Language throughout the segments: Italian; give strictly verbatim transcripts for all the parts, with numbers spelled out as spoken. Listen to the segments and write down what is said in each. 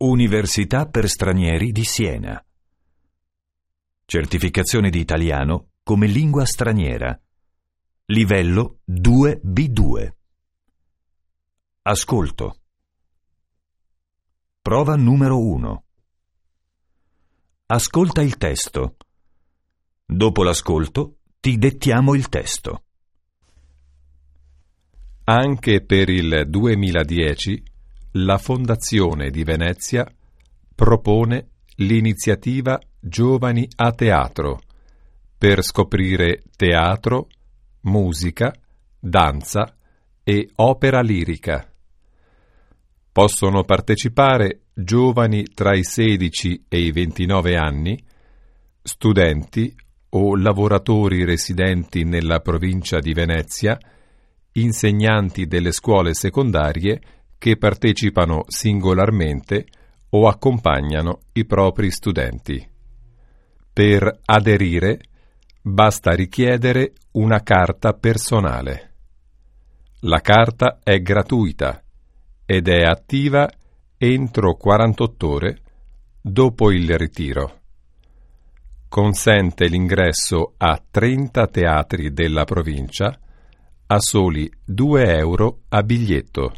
Università per stranieri di Siena. Certificazione di italiano come lingua straniera. Livello due B due. Ascolto. Prova numero uno. Ascolta il testo. Dopo l'ascolto ti dettiamo il testo. Anche per il duemiladieci la Fondazione di Venezia propone l'iniziativa Giovani a Teatro per scoprire teatro, musica, danza e opera lirica. Possono partecipare giovani tra i sedici e i ventinove anni, studenti o lavoratori residenti nella provincia di Venezia, insegnanti delle scuole secondarie che partecipano singolarmente o accompagnano i propri studenti. Per aderire basta richiedere una carta personale. La carta è gratuita ed è attiva entro quarantotto ore dopo il ritiro. Consente l'ingresso a trenta teatri della provincia a soli due euro a biglietto.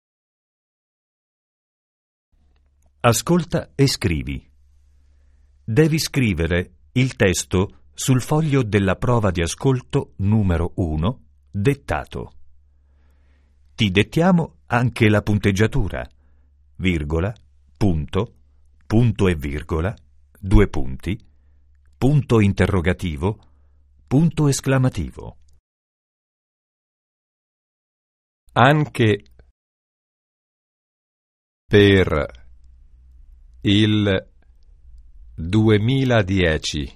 Ascolta e scrivi. Devi scrivere il testo sul foglio della prova di ascolto numero uno, dettato. Ti dettiamo anche la punteggiatura, virgola, punto, punto e virgola, due punti, punto interrogativo, punto esclamativo. Anche per il duemiladieci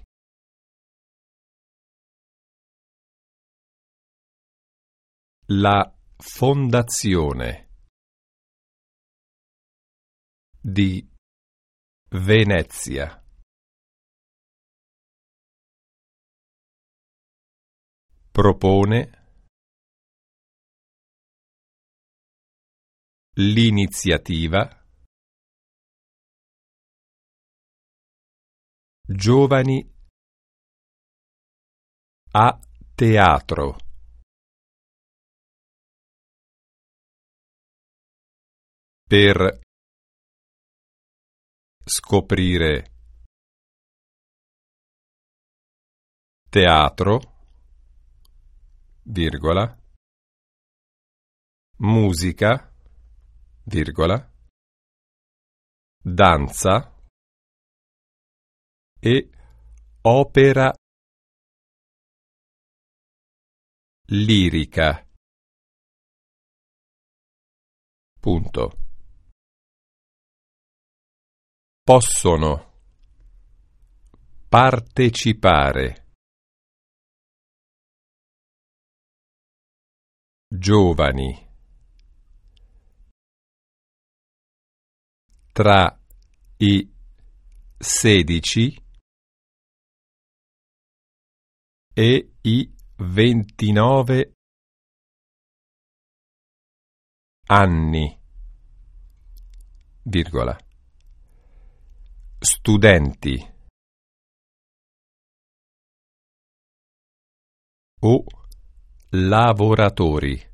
la Fondazione di Venezia propone l'iniziativa Giovani a Teatro per scoprire teatro, virgola, musica, virgola, danza e opera lirica. Punto. Possono partecipare giovani tra i sedici e i ventinove anni, virgola, studenti o lavoratori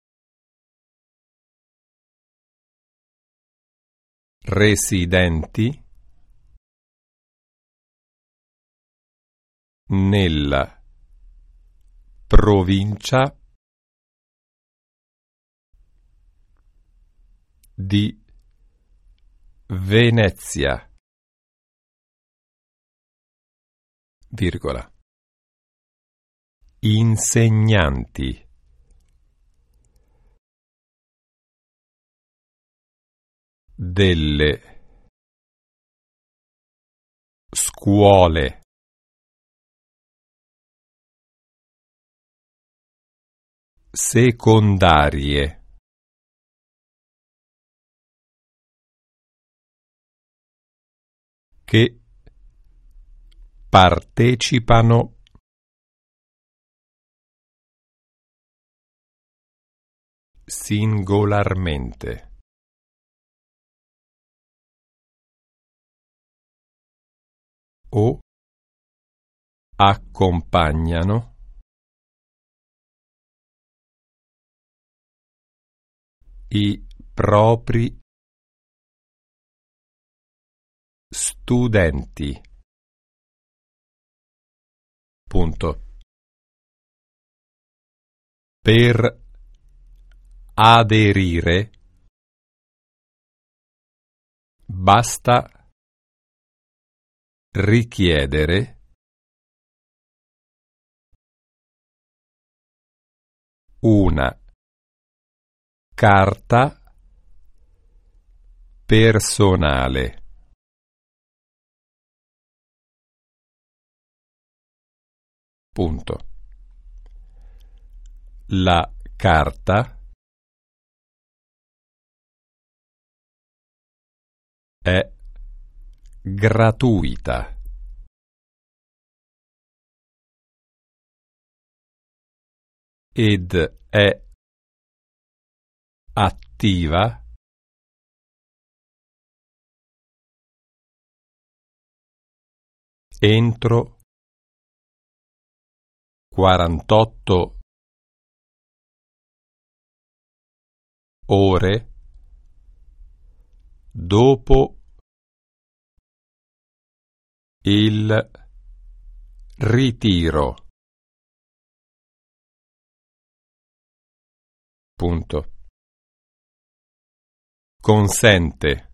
residenti nella provincia di Venezia, virgola, insegnanti delle scuole secondarie che partecipano singolarmente o accompagnano i propri studenti. Punto. Per aderire basta richiedere una carta personale. Punto. La carta è gratuita ed è attiva entro quarantotto ore dopo il ritiro. Punto. Consente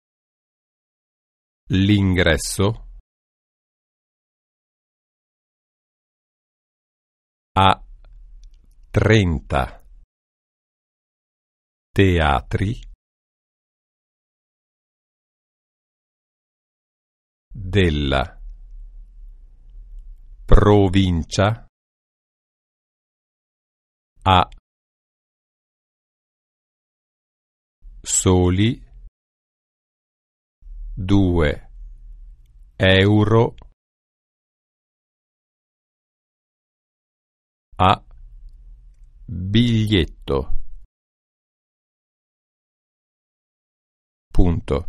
l'ingresso a trenta teatri della provincia a soli due euro a biglietto. Punto.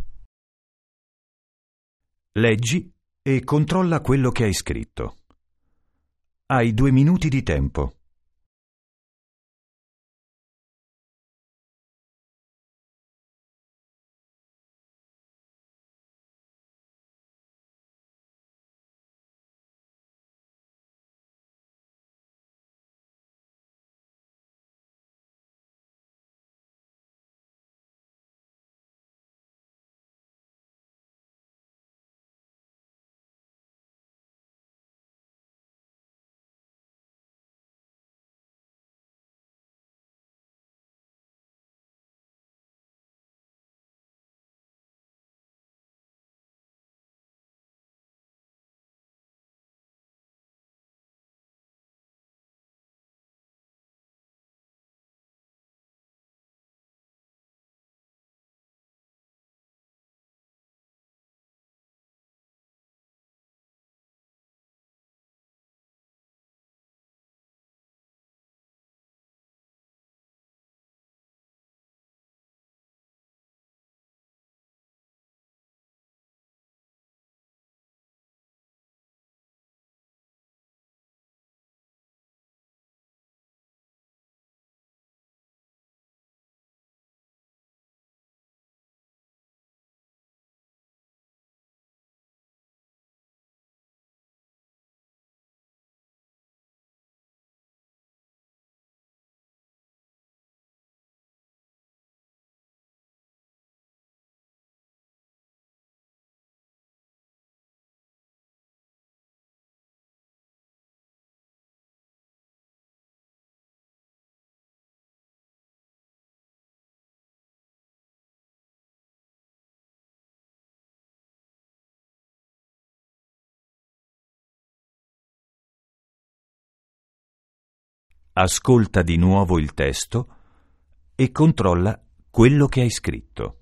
Leggi e controlla quello che hai scritto. Hai due minuti di tempo. Ascolta di nuovo il testo e controlla quello che hai scritto.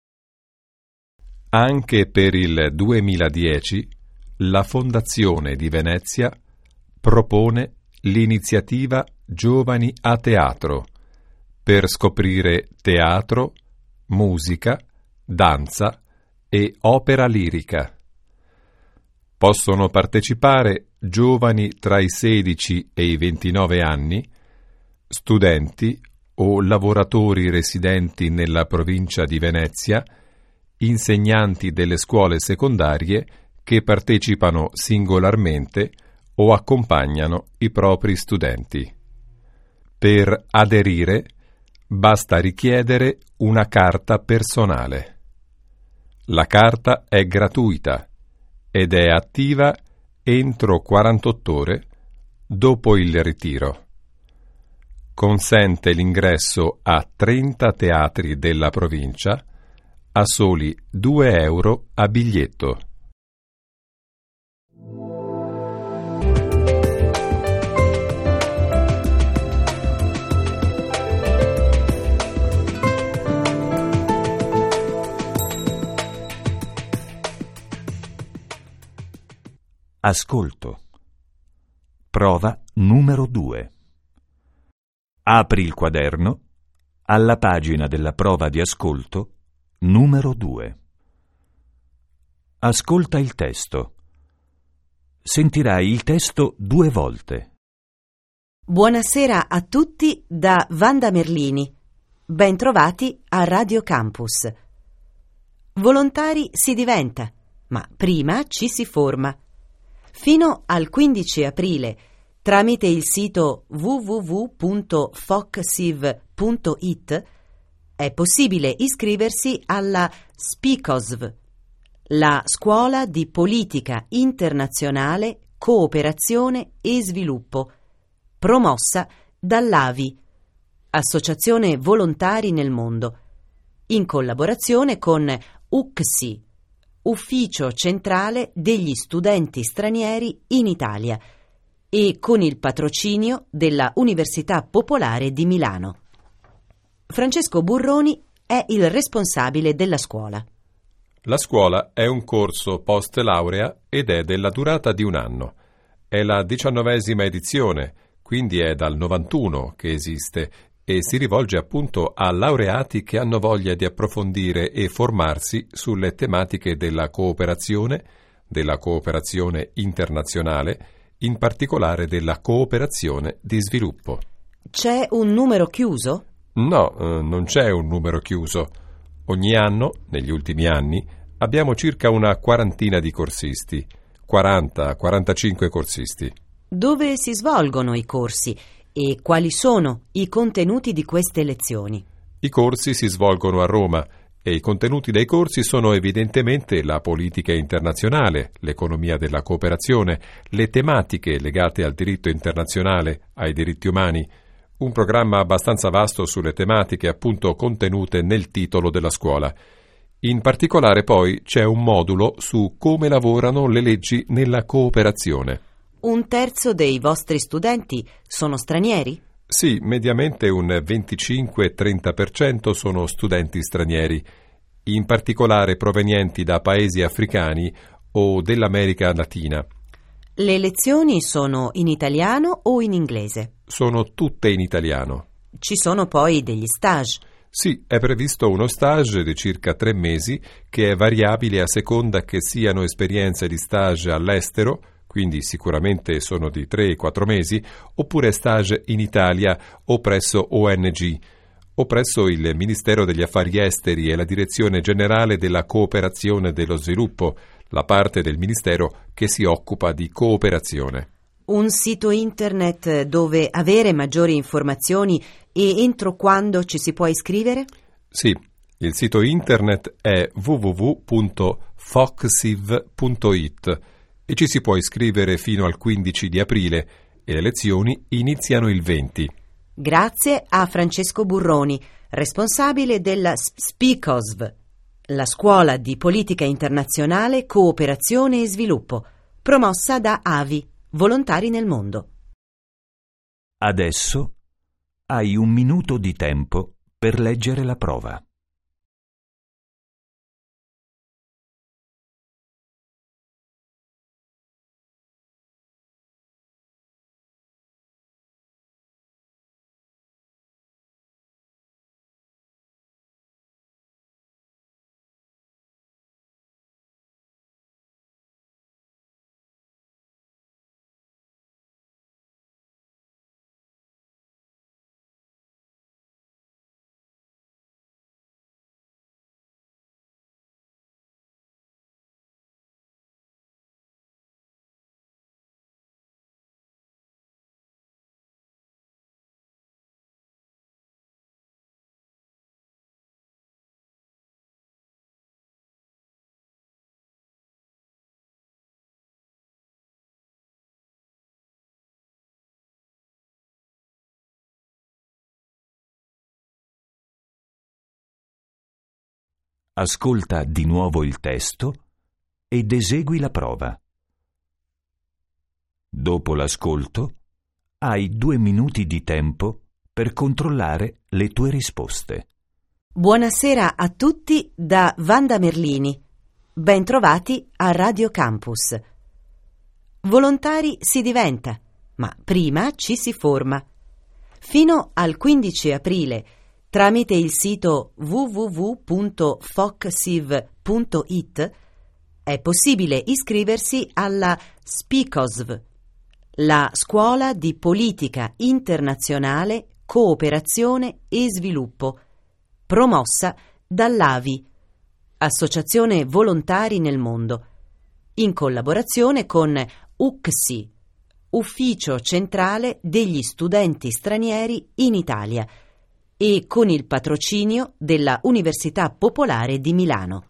Anche per il duemiladieci la Fondazione di Venezia propone l'iniziativa Giovani a Teatro per scoprire teatro, musica, danza e opera lirica. Possono partecipare giovani tra i sedici e i ventinove anni, studenti o lavoratori residenti nella provincia di Venezia, insegnanti delle scuole secondarie che partecipano singolarmente o accompagnano i propri studenti. Per aderire basta richiedere una carta personale. La carta è gratuita ed è attiva entro quarantotto ore dopo il ritiro. Consente l'ingresso a trenta teatri della provincia a soli due euro a biglietto. Ascolto. Prova numero due. Apri il quaderno alla pagina della prova di ascolto numero due. Ascolta il testo. Sentirai il testo due volte. Buonasera a tutti da Wanda Merlini. Bentrovati a Radio Campus. Volontari si diventa, ma prima ci si forma. Fino al quindici aprile, tramite il sito w w w punto foxiv punto i t, è possibile iscriversi alla SPICOSV, la Scuola di Politica Internazionale, Cooperazione e Sviluppo, promossa dall'A V I, Associazione Volontari nel Mondo, in collaborazione con U C S I, Ufficio Centrale degli Studenti Stranieri in Italia, e con il patrocinio della Università Popolare di Milano. Francesco Burroni è il responsabile della scuola. La scuola è un corso post laurea ed è della durata di un anno. È la diciannovesima edizione, quindi è dal novantuno che esiste e si rivolge appunto a laureati che hanno voglia di approfondire e formarsi sulle tematiche della cooperazione, della cooperazione internazionale, in particolare della cooperazione di sviluppo. C'è un numero chiuso? No, eh, non c'è un numero chiuso. Ogni anno, negli ultimi anni, abbiamo circa una quarantina di corsisti, quaranta quarantacinque corsisti. Dove si svolgono i corsi e quali sono i contenuti di queste lezioni? I corsi si svolgono a Roma e i contenuti dei corsi sono evidentemente la politica internazionale, l'economia della cooperazione, le tematiche legate al diritto internazionale, ai diritti umani, un programma abbastanza vasto sulle tematiche appunto contenute nel titolo della scuola. In particolare poi c'è un modulo su come lavorano le leggi nella cooperazione. Un terzo dei vostri studenti sono stranieri? Sì, mediamente un venticinque trenta per cento sono studenti stranieri, in particolare provenienti da paesi africani o dell'America Latina. Le lezioni sono in italiano o in inglese? Sono tutte in italiano. Ci sono poi degli stage? Sì, è previsto uno stage di circa tre mesi che è variabile a seconda che siano esperienze di stage all'estero, quindi sicuramente sono di tre quattro mesi, oppure stage in Italia o presso O N G, o presso il Ministero degli Affari Esteri e la Direzione Generale della Cooperazione e dello Sviluppo, la parte del Ministero che si occupa di cooperazione. Un sito internet dove avere maggiori informazioni e entro quando ci si può iscrivere? Sì, il sito internet è w w w punto foxiv punto i t e ci si può iscrivere fino al quindici di aprile e le lezioni iniziano il venti. Grazie a Francesco Burroni, responsabile della SPICOSV, la Scuola di Politica Internazionale, Cooperazione e Sviluppo, promossa da A V I, Volontari nel Mondo. Adesso hai un minuto di tempo per leggere la prova. ascolta di nuovo il testo ed esegui la prova. Dopo l'ascolto, hai due minuti di tempo per controllare le tue risposte. Buonasera a tutti da Wanda Merlini. Bentrovati a Radio Campus. Volontari si diventa, ma prima ci si forma. Fino al quindici aprile, tramite il sito w w w punto foccsiv punto i t, è possibile iscriversi alla SPICOSV, la Scuola di Politica Internazionale, Cooperazione e Sviluppo, promossa dall'A V I, Associazione Volontari nel Mondo, in collaborazione con U C S I, Ufficio Centrale degli Studenti Stranieri in Italia, e con il patrocinio della Università Popolare di Milano.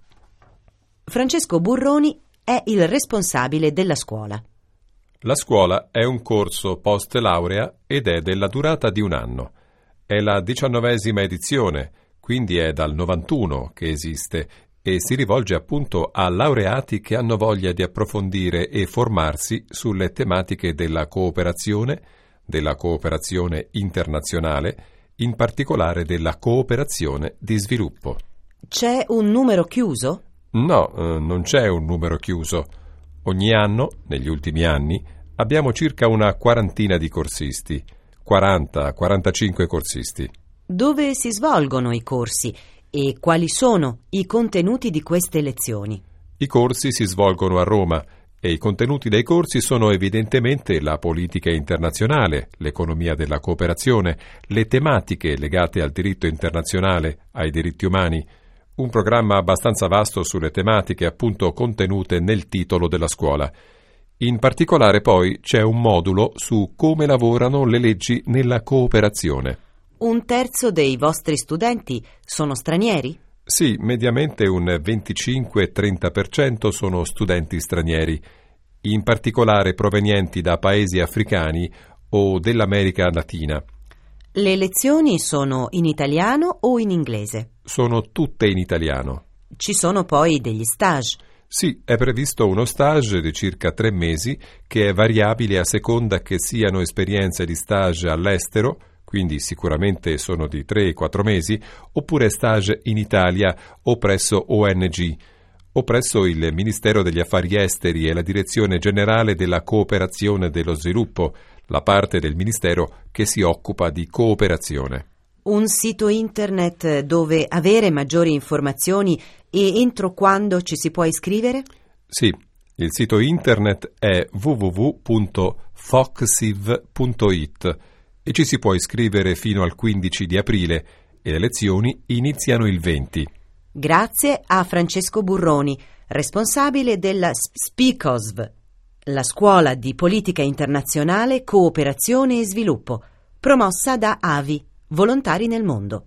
Francesco Burroni è il responsabile della scuola. La scuola è un corso post laurea ed è della durata di un anno. È la diciannovesima edizione, quindi è dal novantuno che esiste e si rivolge appunto a laureati che hanno voglia di approfondire e formarsi sulle tematiche della cooperazione, della cooperazione internazionale, in particolare della cooperazione di sviluppo. C'è un numero chiuso? No, eh, non c'è un numero chiuso. Ogni anno, negli ultimi anni, abbiamo circa una quarantina di corsisti, quaranta quarantacinque corsisti. Dove si svolgono i corsi e quali sono i contenuti di queste lezioni? I corsi si svolgono a Roma e i contenuti dei corsi sono evidentemente la politica internazionale, l'economia della cooperazione, le tematiche legate al diritto internazionale, ai diritti umani. Un programma abbastanza vasto sulle tematiche appunto contenute nel titolo della scuola. In particolare poi c'è un modulo su come lavorano le leggi nella cooperazione. Un terzo dei vostri studenti sono stranieri? Sì, mediamente un venticinque trenta per cento sono studenti stranieri, in particolare provenienti da paesi africani o dell'America Latina. Le lezioni sono in italiano o in inglese? Sono tutte in italiano. Ci sono poi degli stage? Sì, è previsto uno stage di circa tre mesi che è variabile a seconda che siano esperienze di stage all'estero, quindi sicuramente sono di tre quattro mesi, oppure stage in Italia o presso O N G, o presso il Ministero degli Affari Esteri e la Direzione Generale della Cooperazione e dello Sviluppo, la parte del Ministero che si occupa di cooperazione. Un sito internet dove avere maggiori informazioni e entro quando ci si può iscrivere? Sì, il sito internet è w w w punto foccsiv punto i t e ci si può iscrivere fino al quindici di aprile e le lezioni iniziano il venti. Grazie a Francesco Burroni, responsabile della SPICOSV, la Scuola di Politica Internazionale, Cooperazione e Sviluppo, promossa da A V I, Volontari nel Mondo.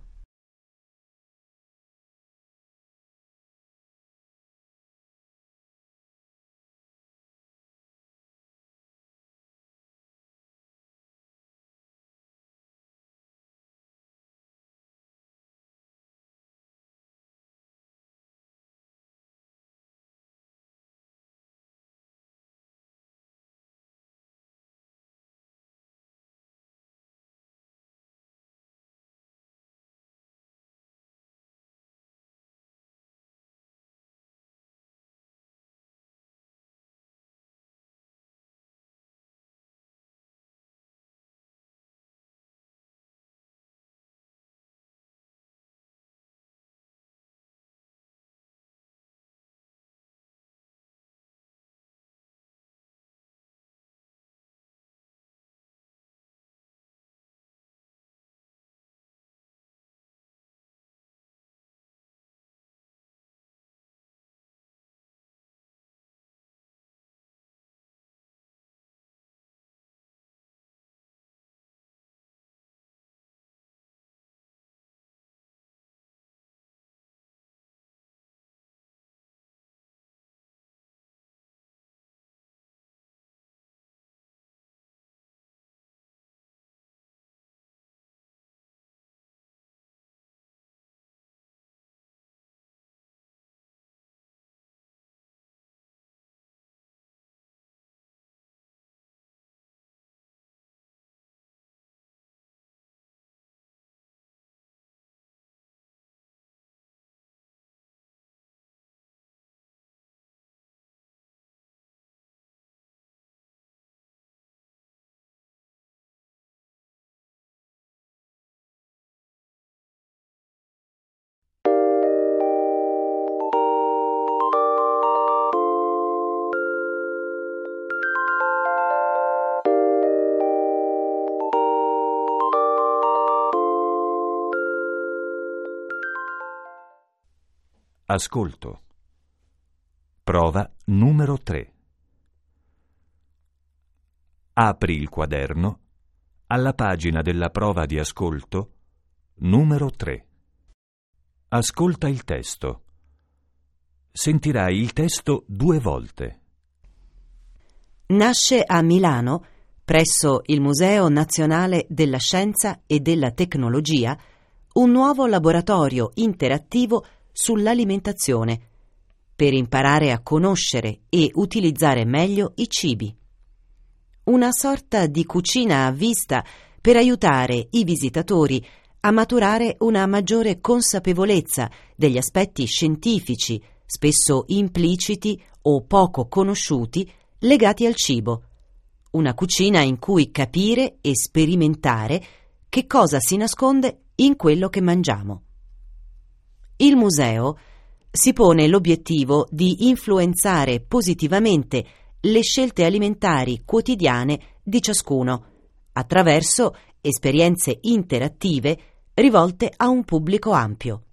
Ascolto. Prova numero tre. Apri il quaderno alla pagina della prova di ascolto numero tre. Ascolta il testo. Sentirai il testo due volte. Nasce a Milano, presso il Museo Nazionale della Scienza e della Tecnologia, un nuovo laboratorio interattivo sull'alimentazione, per imparare a conoscere e utilizzare meglio i cibi. Una sorta di cucina a vista per aiutare i visitatori a maturare una maggiore consapevolezza degli aspetti scientifici, spesso impliciti o poco conosciuti, legati al cibo. Una cucina in cui capire e sperimentare che cosa si nasconde in quello che mangiamo. Il museo si pone l'obiettivo di influenzare positivamente le scelte alimentari quotidiane di ciascuno, attraverso esperienze interattive rivolte a un pubblico ampio.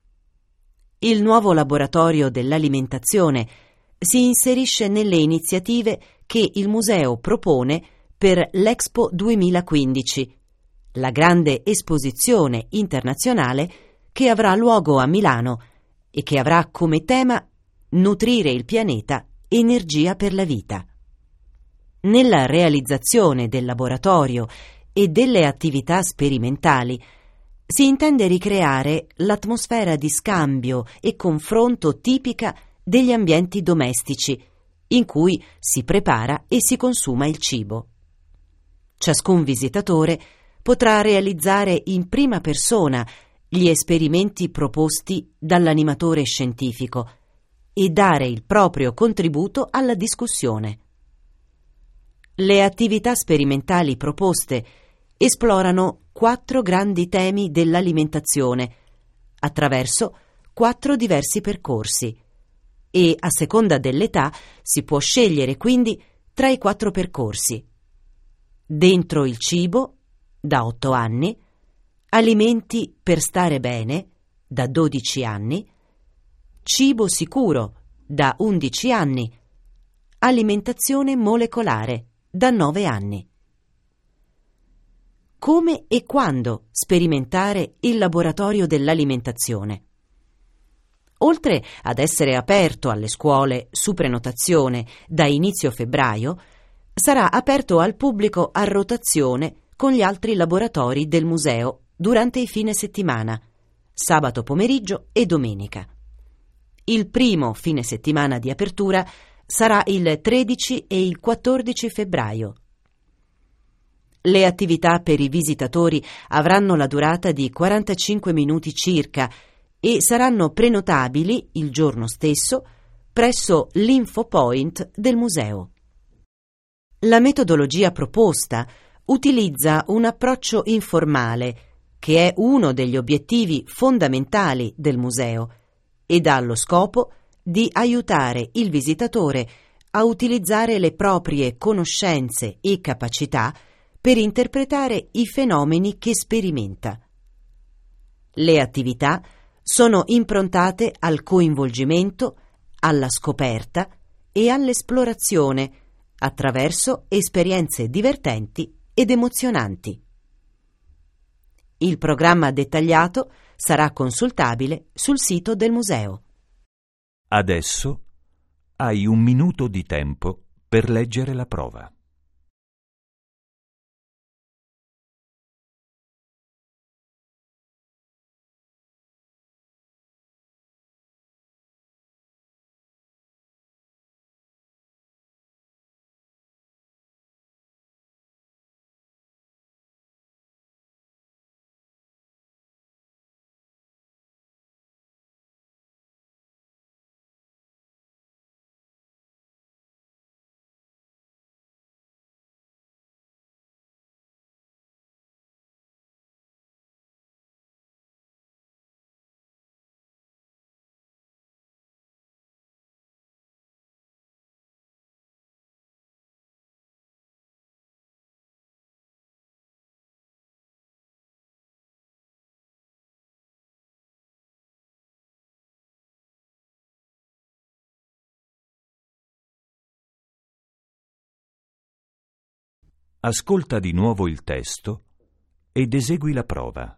Il nuovo laboratorio dell'alimentazione si inserisce nelle iniziative che il museo propone per l'Expo duemilaquindici, la grande esposizione internazionale che avrà luogo a Milano e che avrà come tema Nutrire il pianeta, energia per la vita. Nella realizzazione del laboratorio e delle attività sperimentali si intende ricreare l'atmosfera di scambio e confronto tipica degli ambienti domestici, in cui si prepara e si consuma il cibo. Ciascun visitatore potrà realizzare in prima persona gli esperimenti proposti dall'animatore scientifico e dare il proprio contributo alla discussione. Le attività sperimentali proposte esplorano quattro grandi temi dell'alimentazione attraverso quattro diversi percorsi e, a seconda dell'età, si può scegliere quindi tra i quattro percorsi: Dentro il cibo, da otto anni, Alimenti per stare bene, da dodici anni, Cibo sicuro, da undici anni, Alimentazione molecolare, da nove anni. Come e quando sperimentare il laboratorio dell'alimentazione? Oltre ad essere aperto alle scuole su prenotazione da inizio febbraio, sarà aperto al pubblico a rotazione con gli altri laboratori del museo durante i fine settimana, sabato pomeriggio e domenica. Il primo fine settimana di apertura sarà il tredici e il quattordici febbraio. Le attività per i visitatori avranno la durata di quarantacinque minuti circa e saranno prenotabili il giorno stesso presso l'Infopoint del museo. La metodologia proposta utilizza un approccio informale, che è uno degli obiettivi fondamentali del museo ed ha lo scopo di aiutare il visitatore a utilizzare le proprie conoscenze e capacità per interpretare i fenomeni che sperimenta. Le attività sono improntate al coinvolgimento, alla scoperta e all'esplorazione attraverso esperienze divertenti ed emozionanti. Il programma dettagliato sarà consultabile sul sito del museo. Adesso hai un minuto di tempo per leggere la prova. ascolta di nuovo il testo ed esegui la prova.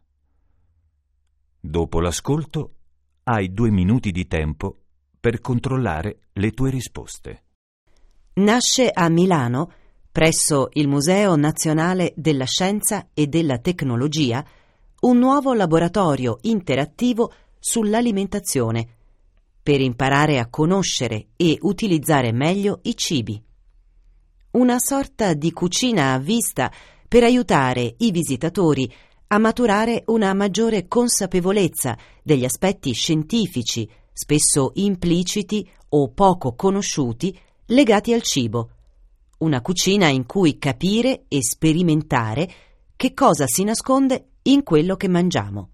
Dopo l'ascolto hai due minuti di tempo per controllare le tue risposte. Nasce a Milano, presso il Museo Nazionale della Scienza e della Tecnologia, un nuovo laboratorio interattivo sull'alimentazione per imparare a conoscere e utilizzare meglio i cibi. Una sorta di cucina a vista per aiutare i visitatori a maturare una maggiore consapevolezza degli aspetti scientifici, spesso impliciti o poco conosciuti, legati al cibo. Una cucina in cui capire e sperimentare che cosa si nasconde in quello che mangiamo.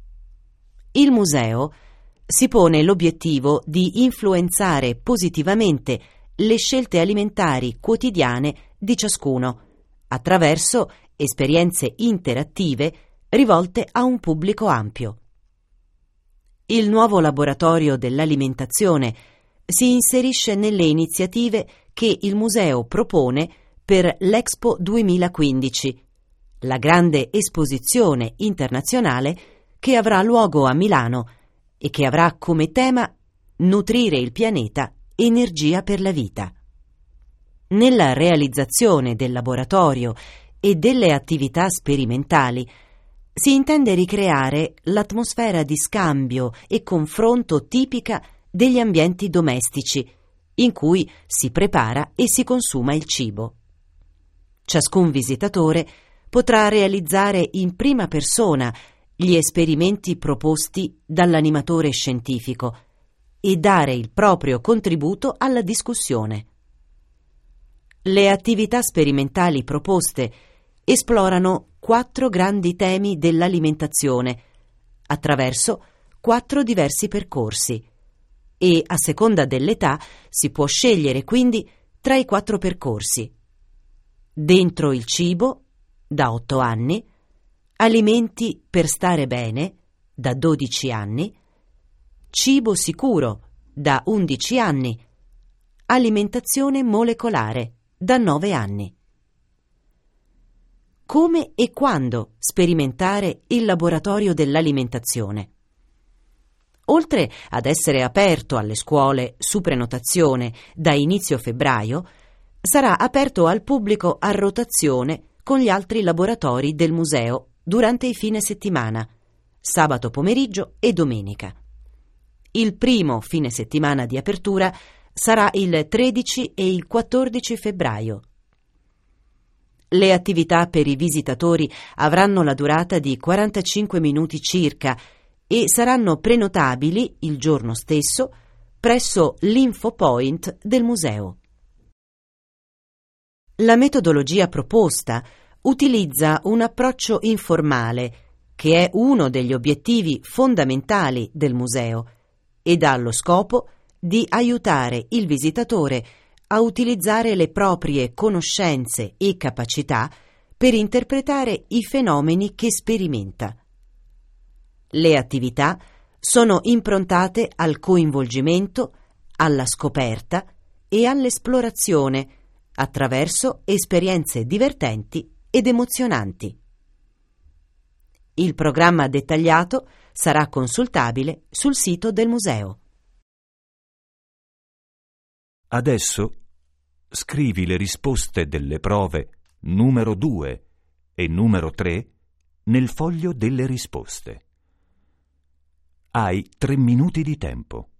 Il museo si pone l'obiettivo di influenzare positivamente le scelte alimentari quotidiane di ciascuno, attraverso esperienze interattive rivolte a un pubblico ampio. Il nuovo laboratorio dell'alimentazione si inserisce nelle iniziative che il museo propone per l'Expo duemilaquindici, la grande esposizione internazionale che avrà luogo a Milano e che avrà come tema Nutrire il pianeta, energia per la vita. Nella realizzazione del laboratorio e delle attività sperimentali si intende ricreare l'atmosfera di scambio e confronto tipica degli ambienti domestici, in cui si prepara e si consuma il cibo. Ciascun visitatore potrà realizzare in prima persona gli esperimenti proposti dall'animatore scientifico e dare il proprio contributo alla discussione. Le attività sperimentali proposte esplorano quattro grandi temi dell'alimentazione attraverso quattro diversi percorsi e, a seconda dell'età, si può scegliere quindi tra i quattro percorsi: Dentro il cibo, da otto anni, Alimenti per stare bene, da dodici anni, Cibo sicuro, da undici anni, Alimentazione molecolare, da nove anni. Come e quando sperimentare il laboratorio dell'alimentazione? Oltre ad essere aperto alle scuole su prenotazione da inizio febbraio, sarà aperto al pubblico a rotazione con gli altri laboratori del museo durante i fine settimana, sabato pomeriggio e domenica. Il primo fine settimana di apertura sarà il tredici e il quattordici febbraio. Le attività per i visitatori avranno la durata di quarantacinque minuti circa e saranno prenotabili il giorno stesso presso l'Infopoint del museo. La metodologia proposta utilizza un approccio informale, che è uno degli obiettivi fondamentali del museo, ed ha lo scopo di aiutare il visitatore a utilizzare le proprie conoscenze e capacità per interpretare i fenomeni che sperimenta. Le attività sono improntate al coinvolgimento, alla scoperta e all'esplorazione attraverso esperienze divertenti ed emozionanti. Il programma dettagliato sarà consultabile sul sito del museo. Adesso scrivi le risposte delle prove numero due e numero tre nel foglio delle risposte. Hai tre minuti di tempo.